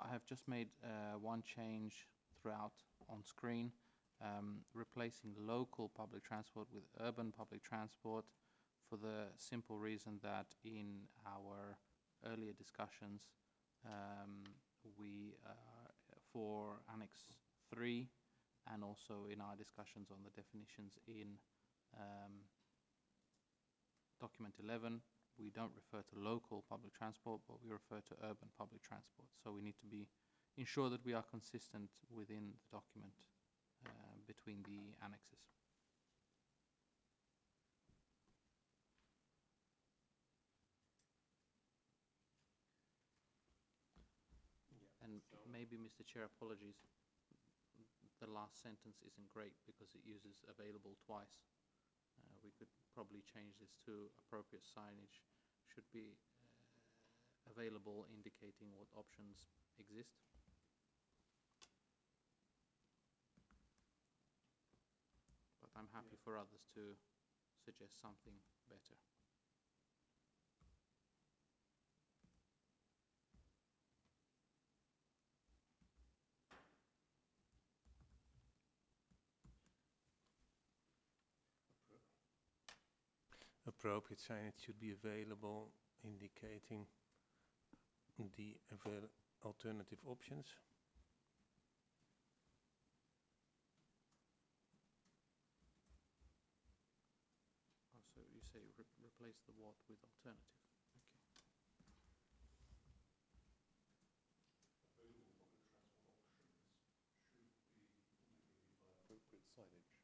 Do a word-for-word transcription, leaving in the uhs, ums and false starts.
I have just made uh, one change throughout on screen, um, replacing local public transport with urban public transport, for the simple reason that in our earlier discussions, um, we, uh, for Annex three, and also in our discussions on the definitions in um, document eleven, we don't refer to local public transport, but we refer to urban public transport. So we need to be ensure that we are consistent within the document uh, between the annexes. Yeah. And So maybe, Mister Chair, apologies, the last sentence isn't great because it uses available twice. Uh, we could probably change this to appropriate signage should be uh, available, indicating what options exist. But I'm happy yeah. for others to suggest something better. Appropriate signage should be available, indicating the avail alternative options. Oh, so you say re replace the what with alternative? Okay. Available public transport options should be indicated by appropriate signage.